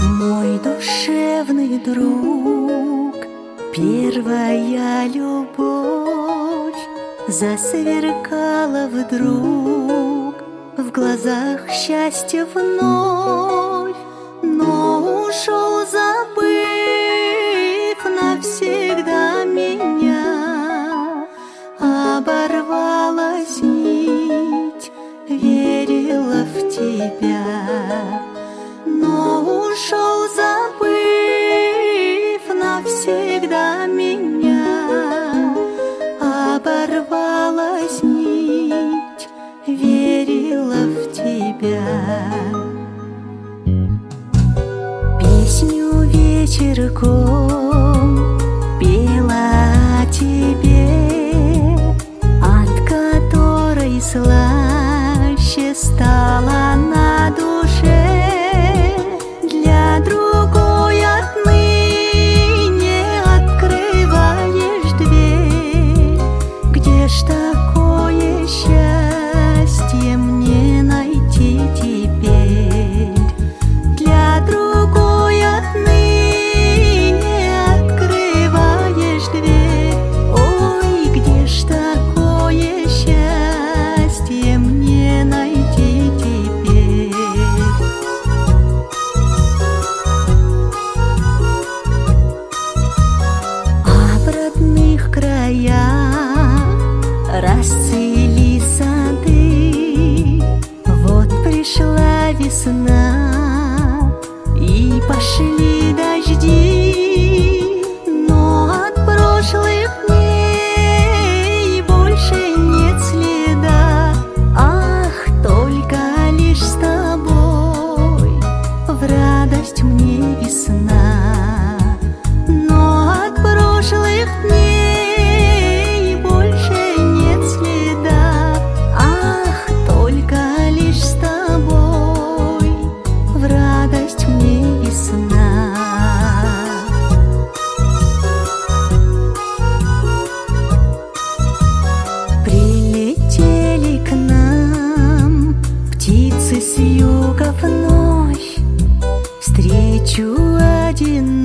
Мой душевный друг, первая любовь засверкала вдруг в глазах счастья вновь, но ушел, забыв навсегда меня. Оборвалась нить, верила в тебя, но ушел, забыв навсегда меня. Оборвалась нить, верила в тебя. Песню вечерком пела о тебе, от которой слаще стала на душе. Для другой отныне открываешь дверь. Где ж такое счастье мне найти теперь? Для другой отныне открываешь дверь. Ой, где ж такое счастье мне найти теперь? А в родных краях расцвели сады. Вот пришла весна, и пошли дожди, но от прошлых дней больше нет следа. Ах, только лишь с тобой в радость мне весна, но от прошлых дней больше нет следа. Ах, только лишь с тобой в радость мне весна. Прилетели к нам птицы с юга вновь, встречу один